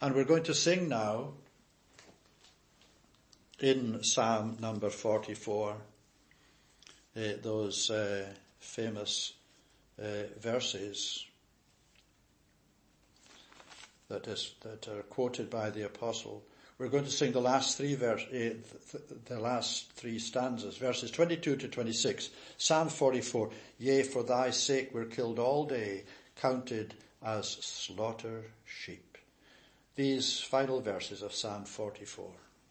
And we're going to sing now in Psalm number 44, those famous verses that are quoted by the apostle. We're going to sing the last three stanzas, verses 22 to 26. Psalm 44, yea, for thy sake we're killed all day, counted as slaughter sheep. These final verses of Psalm 44.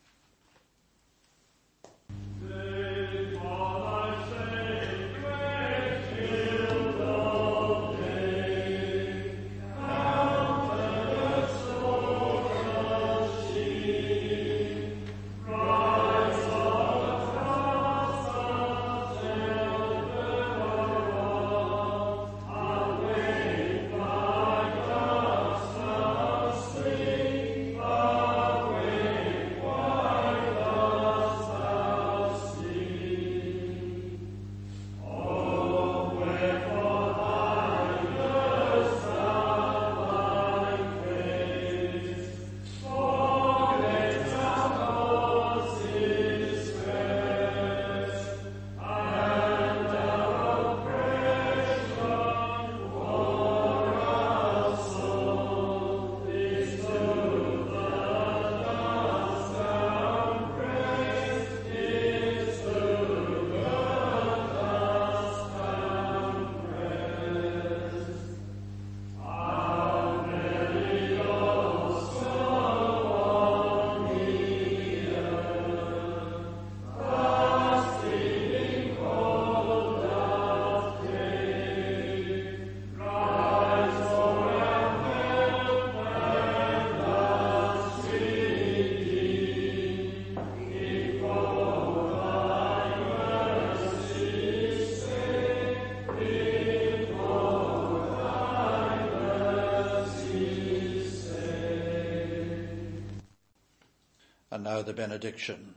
And now the benediction.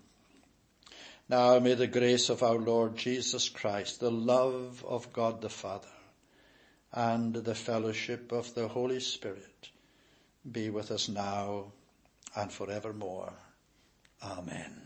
Now may the grace of our Lord Jesus Christ, the love of God the Father, and the fellowship of the Holy Spirit be with us now and forevermore. Amen.